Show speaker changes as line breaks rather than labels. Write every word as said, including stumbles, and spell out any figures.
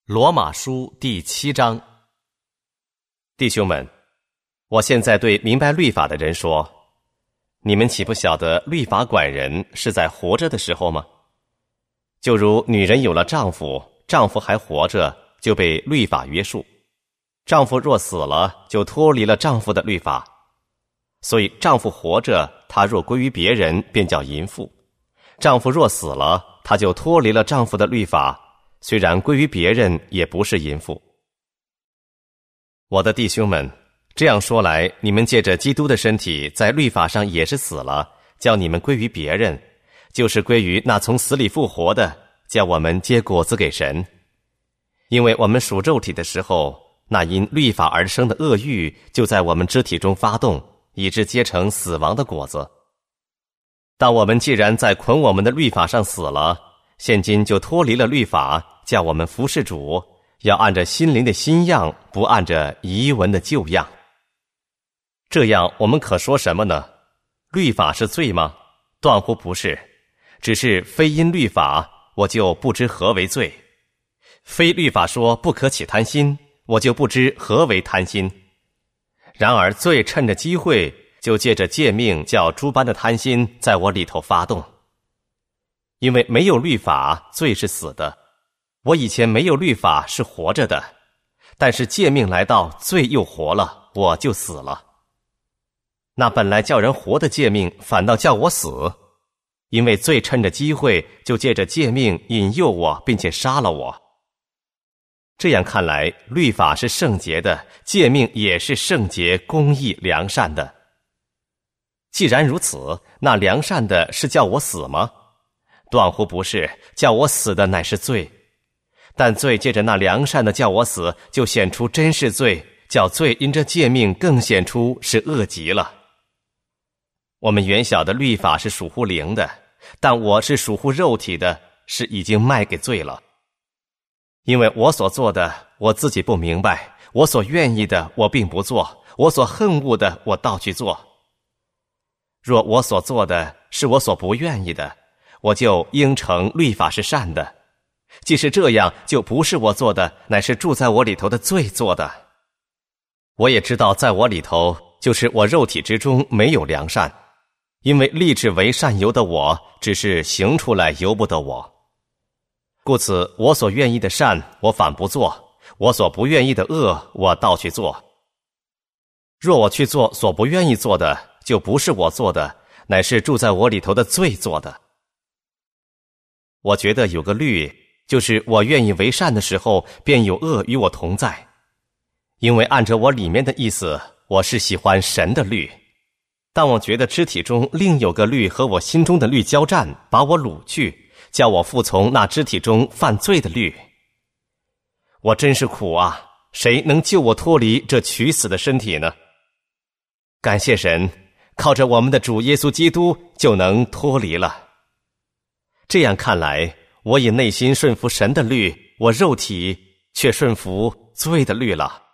罗马书第七章。弟兄们，我现在对明白律法的人说，你们岂不晓得律法管人是在活着的时候吗？就如女人有了丈夫，丈夫还活着，就被律法约束；丈夫若死了，就脱离了丈夫的律法。所以丈夫活着，他若归于别人，便叫淫妇；丈夫若死了，他就脱离了丈夫的律法，虽然归于别人，也不是淫妇。我的弟兄们，这样说来，你们借着基督的身体在律法上也是死了，叫你们归于别人，就是归于那从死里复活的，叫我们结果子给神。因为我们属肉体的时候，那因律法而生的恶欲就在我们肢体中发动，以致结成死亡的果子。但我们既然在捆我们的律法上死了，现今就脱离了律法，叫我们服事主，要按着心灵的新样，不按着遗文的旧样。这样我们可说什么呢？律法是罪吗？断乎不是，只是非因律法，我就不知何为罪；非律法说不可起贪心，我就不知何为贪心。然而罪趁着机会，就借着诫命，叫诸般的贪心在我里头发动。因为没有律法，罪是死的。我以前没有律法是活着的，但是诫命来到，罪又活了，我就死了。那本来叫人活的诫命，反倒叫我死，因为罪趁着机会，就借着诫命引诱我，并且杀了我。这样看来，律法是圣洁的，诫命也是圣洁、公义、良善的。既然如此，那良善的是叫我死吗？断乎不是，叫我死的乃是罪。但罪借着那良善的叫我死，就显出真是罪，叫罪因这诫命更显出是恶极了。我们原晓得律法是属乎灵的，但我是属乎肉体的，是已经卖给罪了。因为我所做的，我自己不明白；我所愿意的，我并不做；我所恨恶的，我倒去做。若我所做的是我所不愿意的，我就应承律法是善的。既是这样，就不是我做的，乃是住在我里头的罪做的。我也知道在我里头，就是我肉体之中没有良善，因为立志为善由得我，只是行出来由不得我。故此我所愿意的善，我反不做；我所不愿意的恶，我倒去做。若我去做所不愿意做的，就不是我做的，乃是住在我里头的罪做的。我觉得有个律，就是我愿意为善的时候，便有恶与我同在。因为按着我里面的意思，我是喜欢神的律，但我觉得肢体中另有个律和我心中的律交战，把我掳去，叫我服从那肢体中犯罪的律。我真是苦啊！谁能救我脱离这取死的身体呢？感谢神，靠着我们的主耶稣基督就能脱离了。这样看来，我以内心顺服神的律，我肉体却顺服罪的律了。